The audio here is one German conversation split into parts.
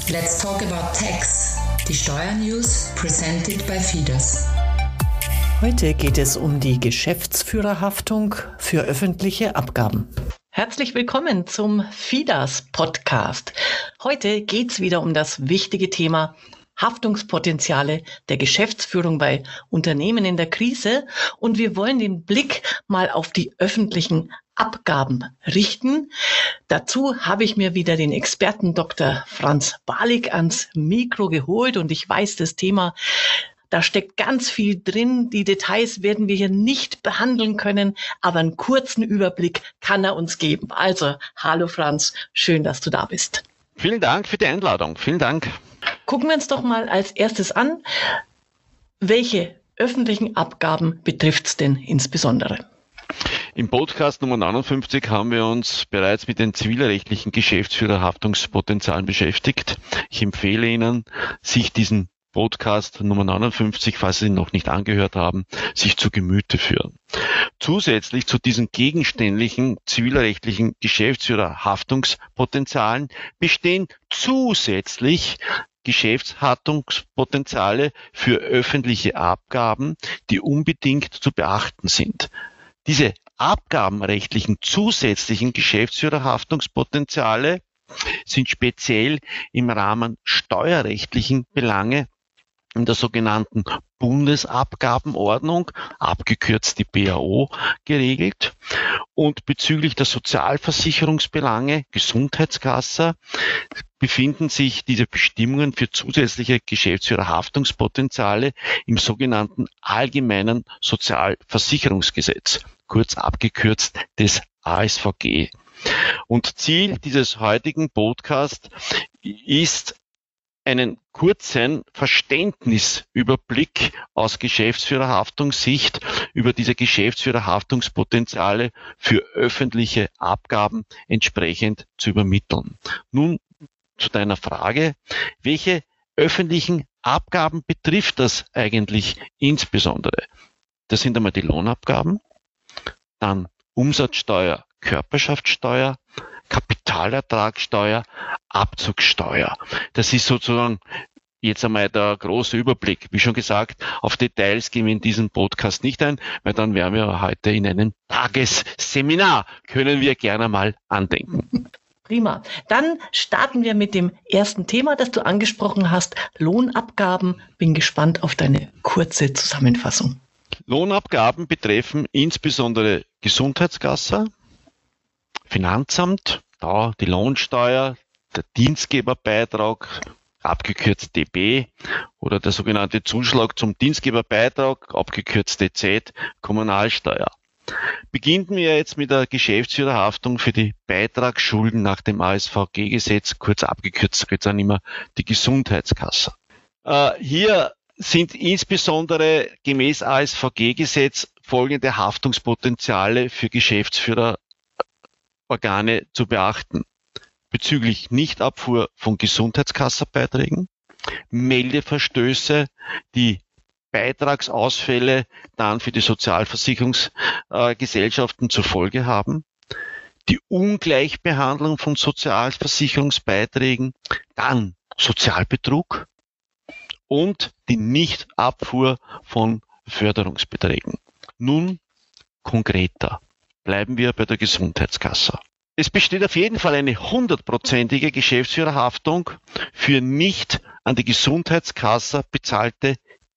Let's talk about tax. Die Steuernews presented by Fidas. Heute geht es um die Geschäftsführerhaftung für öffentliche Abgaben. Herzlich willkommen zum Fidas-Podcast. Heute geht es wieder um das wichtige Thema Haftungspotenziale der Geschäftsführung bei Unternehmen in der Krise. Und wir wollen den Blick mal auf die öffentlichen Abgaben richten. Dazu habe ich mir wieder den Experten Dr. Franz Balik ans Mikro geholt und ich weiß, das Thema, da steckt ganz viel drin. Die Details werden wir hier nicht behandeln können, aber einen kurzen Überblick kann er uns geben. Also, hallo Franz, schön, dass du da bist. Vielen Dank für die Einladung. Vielen Dank. Gucken wir uns doch mal als erstes an, welche öffentlichen Abgaben betrifft es denn insbesondere? Im Podcast Nummer 59 haben wir uns bereits mit den zivilrechtlichen Geschäftsführerhaftungspotenzialen beschäftigt. Ich empfehle Ihnen, sich diesen Podcast Nummer 59, falls Sie ihn noch nicht angehört haben, sich zu Gemüte führen. Zusätzlich zu diesen gegenständlichen zivilrechtlichen Geschäftsführerhaftungspotenzialen bestehen zusätzlich Geschäftshaftungspotenziale für öffentliche Abgaben, die unbedingt zu beachten sind. Diese abgabenrechtlichen zusätzlichen Geschäftsführerhaftungspotenziale sind speziell im Rahmen steuerrechtlichen Belange in der sogenannten Bundesabgabenordnung, abgekürzt die BAO, geregelt. Und bezüglich der Sozialversicherungsbelange, Gesundheitskasse, befinden sich diese Bestimmungen für zusätzliche Geschäftsführerhaftungspotenziale im sogenannten Allgemeinen Sozialversicherungsgesetz, kurz abgekürzt des ASVG. Und Ziel dieses heutigen Podcasts ist, einen kurzen Verständnisüberblick aus Geschäftsführerhaftungssicht über diese Geschäftsführerhaftungspotenziale für öffentliche Abgaben entsprechend zu übermitteln. Nun zu deiner Frage, welche öffentlichen Abgaben betrifft das eigentlich insbesondere? Das sind einmal die Lohnabgaben, dann Umsatzsteuer, Körperschaftsteuer, Kapitalertragssteuer, Abzugssteuer. Das ist sozusagen jetzt einmal der große Überblick. Wie schon gesagt, auf Details gehen wir in diesem Podcast nicht ein, weil dann wären wir heute in einem Tagesseminar. Können wir gerne mal andenken. Prima. Dann starten wir mit dem ersten Thema, das du angesprochen hast, Lohnabgaben. Bin gespannt auf deine kurze Zusammenfassung. Lohnabgaben betreffen insbesondere Gesundheitskasse, Finanzamt, da die Lohnsteuer, der Dienstgeberbeitrag, abgekürzt DB, oder der sogenannte Zuschlag zum Dienstgeberbeitrag, abgekürzt DZ, Kommunalsteuer. Beginnen wir jetzt mit der Geschäftsführerhaftung für die Beitragsschulden nach dem ASVG-Gesetz, kurz abgekürzt geht dann immer die Gesundheitskasse. Hier sind insbesondere gemäß ASVG-Gesetz folgende Haftungspotenziale für Geschäftsführerorgane zu beachten. Bezüglich Nichtabfuhr von Gesundheitskassenbeiträgen, Meldeverstöße, die Beitragsausfälle dann für die Sozialversicherungsgesellschaften zur Folge haben, die Ungleichbehandlung von Sozialversicherungsbeiträgen, dann Sozialbetrug und die Nichtabfuhr von Förderungsbeträgen. Nun konkreter. Bleiben wir bei der Gesundheitskasse. Es besteht auf jeden Fall eine 100%ige Geschäftsführerhaftung für nicht an die Gesundheitskasse bezahlte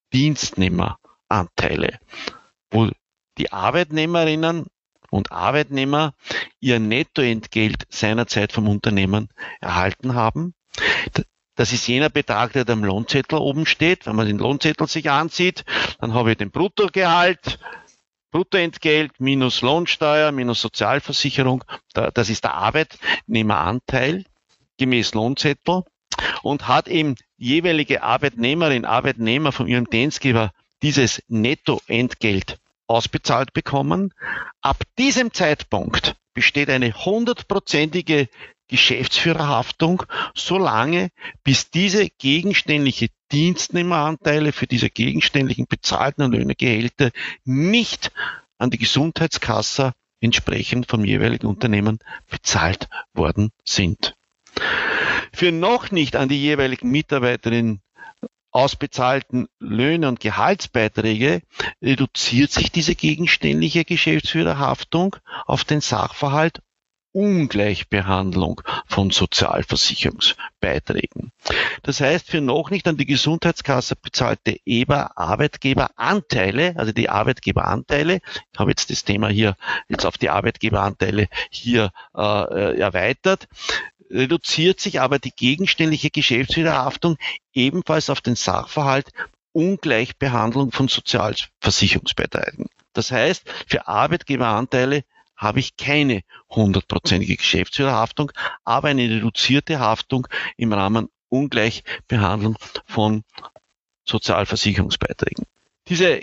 Dienstnehmeranteile, wo die Arbeitnehmerinnen und Arbeitnehmer ihr Nettoentgelt seinerzeit vom Unternehmen erhalten haben. Das ist jener Betrag, der am Lohnzettel oben steht. Wenn man den Lohnzettel sich ansieht, dann habe ich den Bruttogehalt, Bruttoentgelt minus Lohnsteuer minus Sozialversicherung. Das ist der Arbeitnehmeranteil gemäß Lohnzettel und hat eben jeweilige Arbeitnehmerin, Arbeitnehmer von ihrem Dienstgeber dieses Nettoentgelt ausbezahlt bekommen. Ab diesem Zeitpunkt besteht eine 100%ige Geschäftsführerhaftung, solange bis diese gegenständliche Dienstnehmeranteile für diese gegenständlichen bezahlten und Löhnegehälter nicht an die Gesundheitskasse entsprechend vom jeweiligen Unternehmen bezahlt worden sind. Für noch nicht an die jeweiligen Mitarbeiterinnen ausbezahlten Löhne und Gehaltsbeiträge reduziert sich diese gegenständliche Geschäftsführerhaftung auf den Sachverhalt Ungleichbehandlung von Sozialversicherungsbeiträgen. Das heißt, für noch nicht an die Gesundheitskasse bezahlte Arbeitgeberanteile, also die Arbeitgeberanteile, ich habe jetzt das Thema hier jetzt auf die Arbeitgeberanteile hier erweitert, reduziert sich aber die gegenständliche Geschäftsführerhaftung ebenfalls auf den Sachverhalt Ungleichbehandlung von Sozialversicherungsbeiträgen. Das heißt, für Arbeitgeberanteile habe ich keine 100%ige Geschäftsführerhaftung, aber eine reduzierte Haftung im Rahmen Ungleichbehandlung von Sozialversicherungsbeiträgen. Diese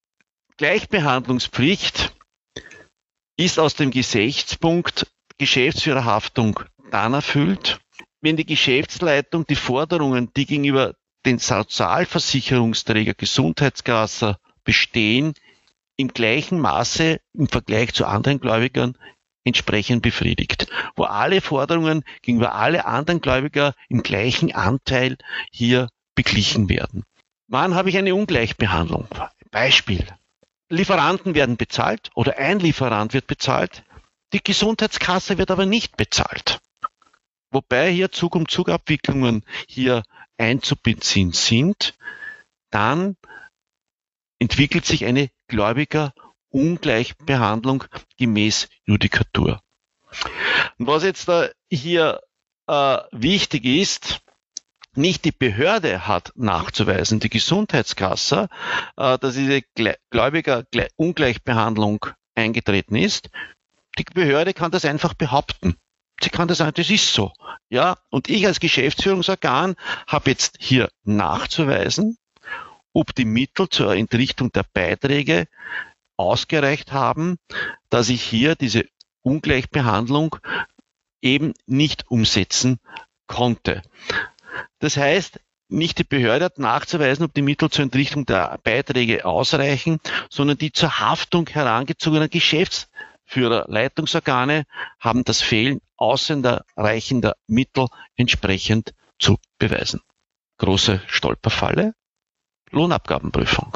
Gleichbehandlungspflicht ist aus dem Gesichtspunkt Geschäftsführerhaftung dann erfüllt, wenn die Geschäftsleitung die Forderungen, die gegenüber den Sozialversicherungsträger Gesundheitskasse bestehen, im gleichen Maße im Vergleich zu anderen Gläubigern entsprechend befriedigt, wo alle Forderungen gegenüber alle anderen Gläubiger im gleichen Anteil hier beglichen werden. Wann habe ich eine Ungleichbehandlung? Beispiel. Lieferanten werden bezahlt oder ein Lieferant wird bezahlt, die Gesundheitskasse wird aber nicht bezahlt. Wobei hier Zug-um-Zug-Abwicklungen hier einzubeziehen sind, dann entwickelt sich eine Gläubiger-Ungleichbehandlung gemäß Judikatur. Und was jetzt da hier wichtig ist, nicht die Behörde hat nachzuweisen, die Gesundheitskasse, dass diese Gläubiger-Ungleichbehandlung eingetreten ist. Die Behörde kann das einfach behaupten. Sie kann das sagen, das ist so. Ja, und ich als Geschäftsführungsorgan habe jetzt hier nachzuweisen, ob die Mittel zur Entrichtung der Beiträge ausgereicht haben, dass ich hier diese Ungleichbehandlung eben nicht umsetzen konnte. Das heißt, nicht die Behörde hat nachzuweisen, ob die Mittel zur Entrichtung der Beiträge ausreichen, sondern die zur Haftung herangezogenen Geschäftsführer, Leitungsorgane haben das Fehlen ausreichender Mittel entsprechend zu beweisen. Große Stolperfalle. Lohnabgabenprüfung.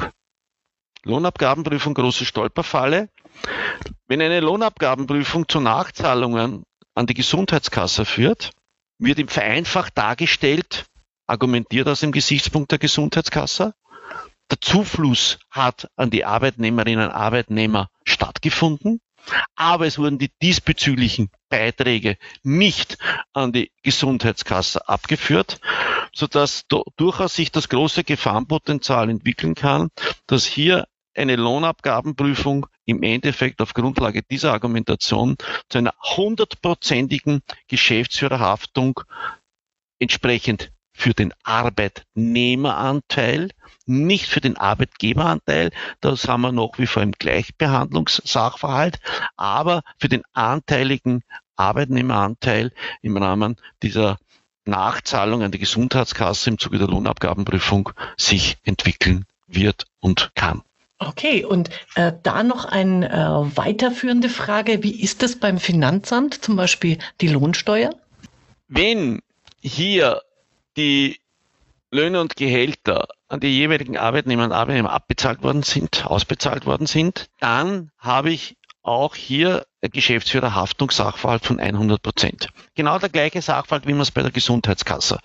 Lohnabgabenprüfung, große Stolperfalle. Wenn eine Lohnabgabenprüfung zu Nachzahlungen an die Gesundheitskasse führt, wird ihm vereinfacht dargestellt, argumentiert aus dem Gesichtspunkt der Gesundheitskasse, der Zufluss hat an die Arbeitnehmerinnen und Arbeitnehmer stattgefunden, aber es wurden die diesbezüglichen Beiträge nicht an die Gesundheitskasse abgeführt, sodass durchaus sich das große Gefahrenpotenzial entwickeln kann, dass hier eine Lohnabgabenprüfung im Endeffekt auf Grundlage dieser Argumentation zu einer 100%igen Geschäftsführerhaftung entsprechend für den Arbeitnehmeranteil, nicht für den Arbeitgeberanteil, das haben wir noch wie vor im Gleichbehandlungssachverhalt, aber für den anteiligen Arbeitnehmeranteil im Rahmen dieser Nachzahlung an die Gesundheitskasse im Zuge der Lohnabgabenprüfung sich entwickeln wird und kann. Okay, und da noch eine weiterführende Frage. Wie ist das beim Finanzamt, zum Beispiel die Lohnsteuer? Wenn hier die Löhne und Gehälter an die jeweiligen Arbeitnehmer und Arbeitnehmer ausbezahlt worden sind, dann habe ich auch hier Geschäftsführerhaftungssachverhalt von 100%. Genau der gleiche Sachverhalt, wie wir es bei der Gesundheitskasse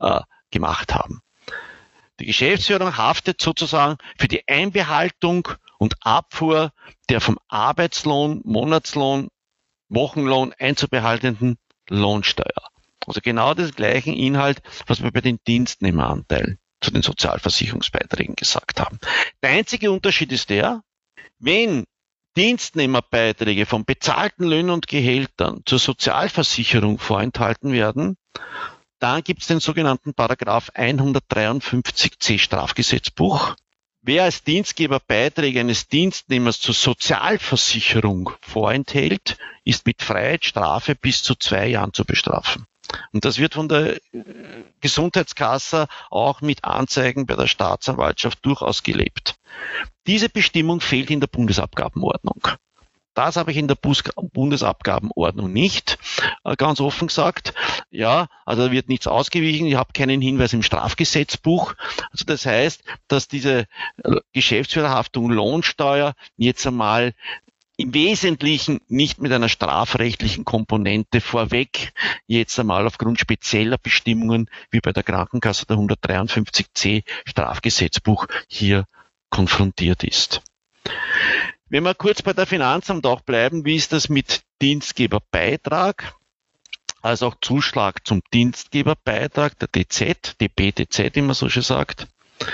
gemacht haben. Die Geschäftsführung haftet sozusagen für die Einbehaltung und Abfuhr der vom Arbeitslohn, Monatslohn, Wochenlohn einzubehaltenden Lohnsteuer. Also genau den gleichen Inhalt, was wir bei den Dienstnehmeranteilen zu den Sozialversicherungsbeiträgen gesagt haben. Der einzige Unterschied ist der, wenn Dienstnehmerbeiträge von bezahlten Löhnen und Gehältern zur Sozialversicherung vorenthalten werden, dann gibt es den sogenannten Paragraph 153c Strafgesetzbuch. Wer als Dienstgeber Beiträge eines Dienstnehmers zur Sozialversicherung vorenthält, ist mit Freiheitsstrafe bis zu 2 Jahren zu bestrafen. Und das wird von der Gesundheitskasse auch mit Anzeigen bei der Staatsanwaltschaft durchaus gelebt. Diese Bestimmung fehlt in der Bundesabgabenordnung. Das habe ich in der Bundesabgabenordnung nicht, ganz offen gesagt. Ja, also da wird nichts ausgewichen. Ich habe keinen Hinweis im Strafgesetzbuch. Also das heißt, dass diese Geschäftsführerhaftung Lohnsteuer jetzt einmal im Wesentlichen nicht mit einer strafrechtlichen Komponente vorweg jetzt einmal aufgrund spezieller Bestimmungen wie bei der Krankenkasse der 153c Strafgesetzbuch hier konfrontiert ist. Wenn wir kurz bei der Finanzamt auch bleiben, wie ist das mit Dienstgeberbeitrag? Also auch Zuschlag zum Dienstgeberbeitrag, der DZ, DB-DZ, wie man so schön sagt.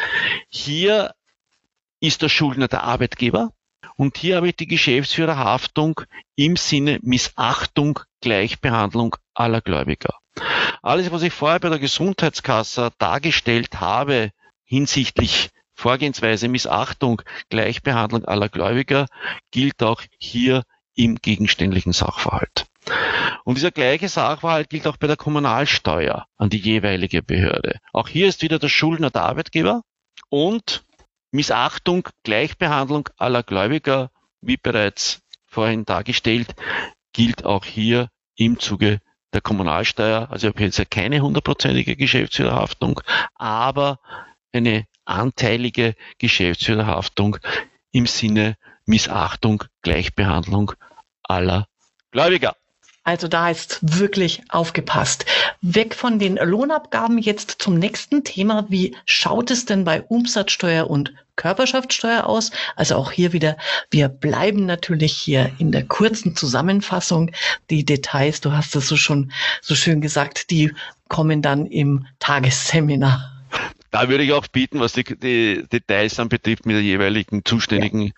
Hier ist der Schuldner der Arbeitgeber und hier habe ich die Geschäftsführerhaftung im Sinne Missachtung, Gleichbehandlung aller Gläubiger. Alles, was ich vorher bei der Gesundheitskasse dargestellt habe hinsichtlich Vorgehensweise, Missachtung, Gleichbehandlung aller Gläubiger, gilt auch hier im gegenständlichen Sachverhalt. Und dieser gleiche Sachverhalt gilt auch bei der Kommunalsteuer an die jeweilige Behörde. Auch hier ist wieder der Schuldner der Arbeitgeber und Missachtung, Gleichbehandlung aller Gläubiger, wie bereits vorhin dargestellt, gilt auch hier im Zuge der Kommunalsteuer. Also ich habe jetzt ja keine 100%ige Geschäftsführerhaftung, aber eine anteilige Geschäftsführerhaftung im Sinne Missachtung, Gleichbehandlung aller Gläubiger. Also da ist wirklich aufgepasst. Weg von den Lohnabgaben jetzt zum nächsten Thema. Wie schaut es denn bei Umsatzsteuer und Körperschaftssteuer aus? Also auch hier wieder, wir bleiben natürlich hier in der kurzen Zusammenfassung. Die Details, du hast es so schon so schön gesagt, die kommen dann im Tagesseminar. Da würde ich auch bieten, was die Details anbetrifft, mit der jeweiligen zuständigen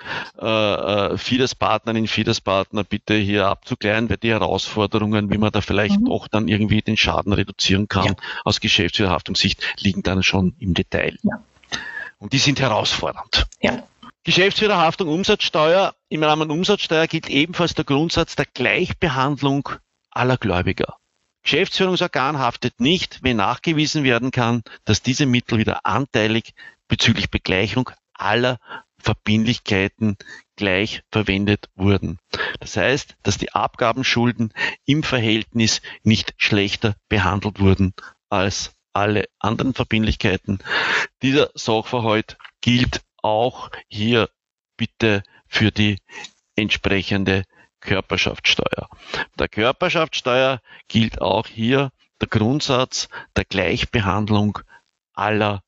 FIDAS-Partnerin, FIDAS-Partner bitte hier abzuklären, weil die Herausforderungen, wie man da vielleicht auch dann irgendwie den Schaden reduzieren kann, aus Geschäftsführerhaftungssicht, liegen dann schon im Detail. Ja. Und die sind herausfordernd. Ja. Geschäftsführerhaftung, Umsatzsteuer. Im Rahmen Umsatzsteuer gilt ebenfalls der Grundsatz der Gleichbehandlung aller Gläubiger. Geschäftsführungsorgan haftet nicht, wenn nachgewiesen werden kann, dass diese Mittel wieder anteilig bezüglich Begleichung aller Verbindlichkeiten gleich verwendet wurden. Das heißt, dass die Abgabenschulden im Verhältnis nicht schlechter behandelt wurden als alle anderen Verbindlichkeiten. Dieser Sachverhalt gilt auch hier bitte für die entsprechende Körperschaftssteuer. Der Körperschaftssteuer gilt auch hier der Grundsatz der Gleichbehandlung aller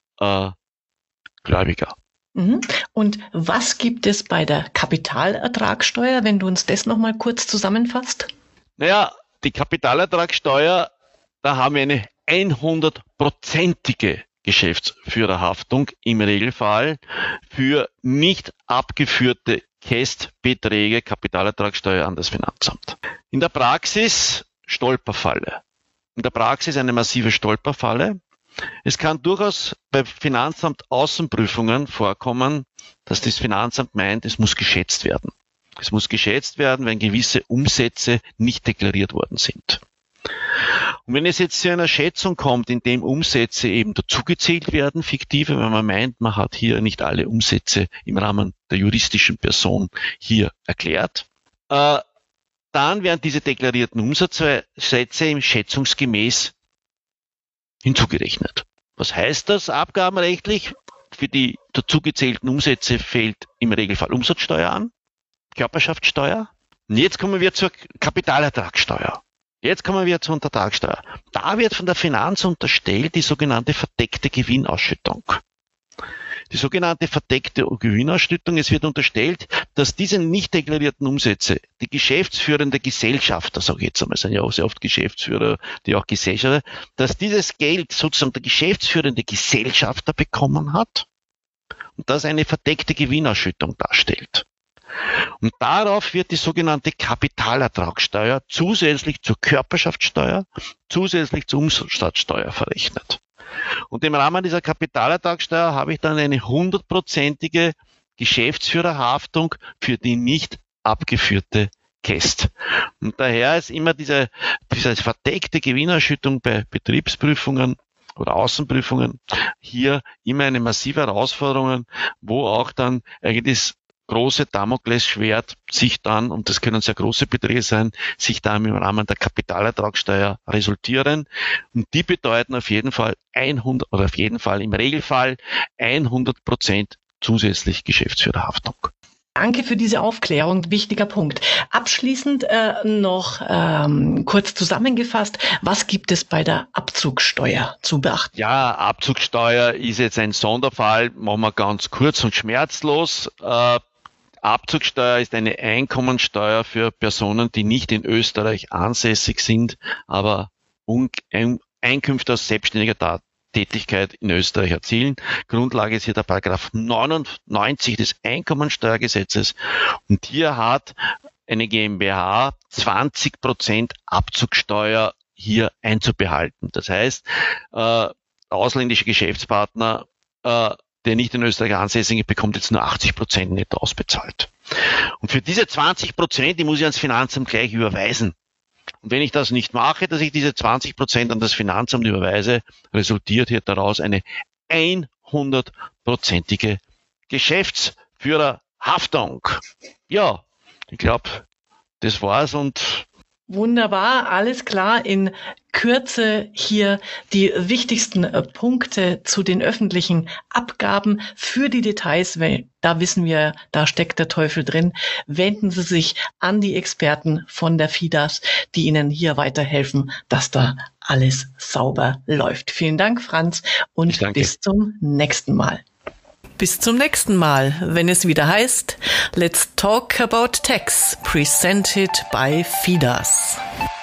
Gläubiger. Und was gibt es bei der Kapitalertragssteuer, wenn du uns das nochmal kurz zusammenfasst? Naja, die Kapitalertragssteuer, da haben wir eine 100%ige Geschäftsführerhaftung im Regelfall für nicht abgeführte Kästbeträge, Kapitalertragssteuer an das Finanzamt. In der Praxis Stolperfalle. In der Praxis eine massive Stolperfalle. Es kann durchaus bei Finanzamt Außenprüfungen vorkommen, dass das Finanzamt meint, es muss geschätzt werden. Es muss geschätzt werden, wenn gewisse Umsätze nicht deklariert worden sind. Und wenn es jetzt zu einer Schätzung kommt, in dem Umsätze eben dazugezählt werden, fiktive, wenn man meint, man hat hier nicht alle Umsätze im Rahmen der juristischen Person hier erklärt, dann werden diese deklarierten Umsatzsätze im schätzungsgemäß hinzugerechnet. Was heißt das abgabenrechtlich? Für die dazugezählten Umsätze fällt im Regelfall Umsatzsteuer an, Körperschaftssteuer. Und jetzt kommen wir zur Kapitalertragssteuer. Jetzt kommen wir zur Untertragssteuer. Da wird von der Finanz unterstellt die sogenannte verdeckte Gewinnausschüttung. Die sogenannte verdeckte Gewinnausschüttung, es wird unterstellt, dass diese nicht deklarierten Umsätze die geschäftsführende Gesellschafter, sage ich jetzt einmal, sind ja auch sehr oft Geschäftsführer, die auch Gesellschafter, dass dieses Geld sozusagen der geschäftsführende Gesellschafter bekommen hat und das eine verdeckte Gewinnausschüttung darstellt. Und darauf wird die sogenannte Kapitalertragssteuer zusätzlich zur Körperschaftssteuer, zusätzlich zur Umsatzsteuer verrechnet. Und im Rahmen dieser Kapitalertragssteuer habe ich dann eine 100%ige Geschäftsführerhaftung für die nicht abgeführte Käst. Und daher ist immer diese verdeckte Gewinnausschüttung bei Betriebsprüfungen oder Außenprüfungen hier immer eine massive Herausforderung, wo auch dann eigentlich große Damoklesschwert sich dann, und das können sehr große Beträge sein, sich da im Rahmen der Kapitalertragssteuer resultieren. Und die bedeuten auf jeden Fall im Regelfall 100% zusätzlich Geschäftsführerhaftung. Danke für diese Aufklärung, wichtiger Punkt. Abschließend noch kurz zusammengefasst, was gibt es bei der Abzugssteuer zu beachten? Ja, Abzugssteuer ist jetzt ein Sonderfall, machen wir ganz kurz und schmerzlos. Abzugssteuer ist eine Einkommensteuer für Personen, die nicht in Österreich ansässig sind, aber Einkünfte aus selbstständiger Tätigkeit in Österreich erzielen. Grundlage ist hier der Paragraph 99 des Einkommensteuergesetzes und hier hat eine GmbH 20% Abzugssteuer hier einzubehalten. Das heißt, ausländische Geschäftspartner, der nicht in Österreich ansässig ist, bekommt jetzt nur 80% netto ausbezahlt. Und für diese 20%, die muss ich ans Finanzamt gleich überweisen. Und wenn ich das nicht mache, dass ich diese 20% an das Finanzamt überweise, resultiert hier daraus eine 100%ige Geschäftsführerhaftung. Ja, ich glaube, das war's und wunderbar, alles klar. In Kürze hier die wichtigsten Punkte zu den öffentlichen Abgaben. Für die Details, weil da wissen wir, da steckt der Teufel drin, wenden Sie sich an die Experten von der FIDAS, die Ihnen hier weiterhelfen, dass da alles sauber läuft. Vielen Dank, Franz, und bis zum nächsten Mal. Bis zum nächsten Mal, wenn es wieder heißt, Let's Talk About Tax, presented by FIDAS.